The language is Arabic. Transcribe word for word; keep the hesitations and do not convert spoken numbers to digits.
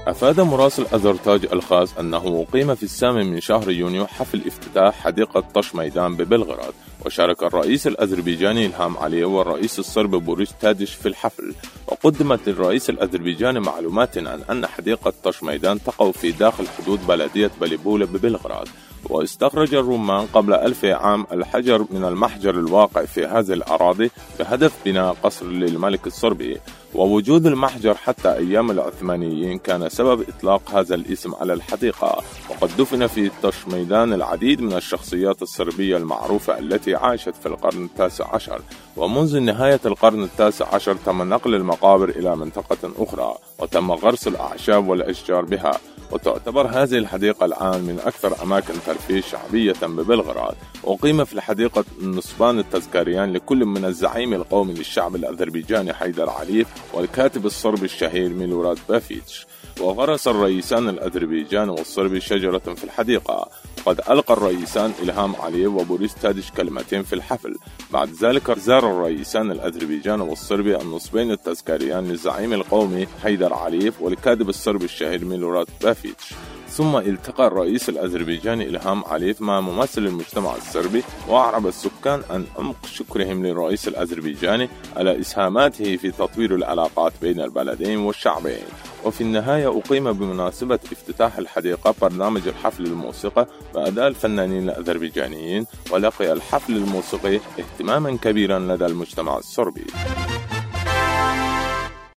أفاد مراسل أذرتاج الخاص أنه أقيم في الثامن من شهر يونيو حفل افتتاح حديقة طش ميدان ببلغراد، وشارك الرئيس الأذربيجاني إلهام علييف والرئيس الصربي بوريس تاديش في الحفل. وقدمت للرئيس الأذربيجاني معلومات عن أن حديقة طش ميدان تقع في داخل حدود بلدية بليبولة ببلغراد، واستخرج الرومان قبل ألف عام الحجر من المحجر الواقع في هذه الأراضي بهدف بناء قصر للملك الصربي، ووجود المحجر حتى أيام العثمانيين كان سبب إطلاق هذا الاسم على الحديقة. وقد دفن في طش ميدان العديد من الشخصيات الصربية المعروفة التي عاشت في القرن التاسع عشر، ومنذ نهاية القرن التاسع عشر تم نقل المقابر إلى منطقة أخرى وتم غرس الأعشاب والأشجار بها. وتعتبر هذه الحديقة الآن من أكثر أماكن ترفيه شعبية ببلغراد. وقيم في الحديقة النصبان التذكاريان لكل من الزعيم القومي للشعب الأذربيجاني حيدر علييف والكاتب الصربي الشهير ميلوراد بافيتش. وغرس الرئيسان الأذربيجاني والصربي شجرة في الحديقة. وقد ألقى الرئيسان إلهام علييف وبوريس تاديش كلمتين في الحفل. بعد ذلك زار الرئيسان الأذربيجاني والصربي النصبين التذكاريان للزعيم القومي حيدر علييف والكاتب الصربي الشهير ميلوراد بافيتش. ثم التقى الرئيس الأذربيجاني إلهام علييف مع ممثل المجتمع الصربي، وأعرب السكان عن عمق شكرهم للرئيس الأذربيجاني على إسهاماته في تطوير العلاقات بين البلدين والشعبين. وفي النهاية أقيم بمناسبة افتتاح الحديقة برنامج الحفل الموسيقى بأداء الفنانين الأذربيجانيين، ولقي الحفل الموسيقي اهتماما كبيرا لدى المجتمع الصربي.